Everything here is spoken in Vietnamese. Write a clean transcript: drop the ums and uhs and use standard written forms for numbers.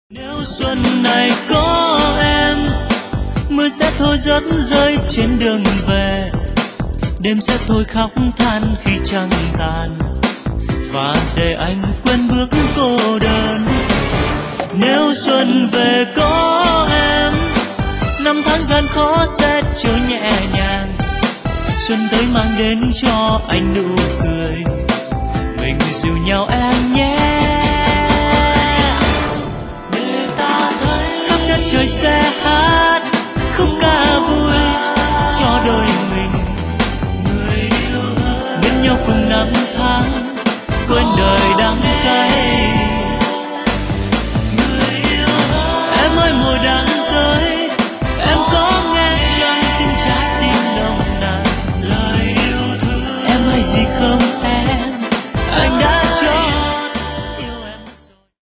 Nếu xuân này có em, mưa sẽ thôi rớt rơi trên đường về, đêm sẽ thôi khóc than khi trăng tàn, và để anh quên bước cô đơn. Nếu xuân về có em, năm tháng gian khó sẽ trôi nhẹ nhàng, xuân tới mang đến cho anh nụ cười, mình dìu nhau em nhé.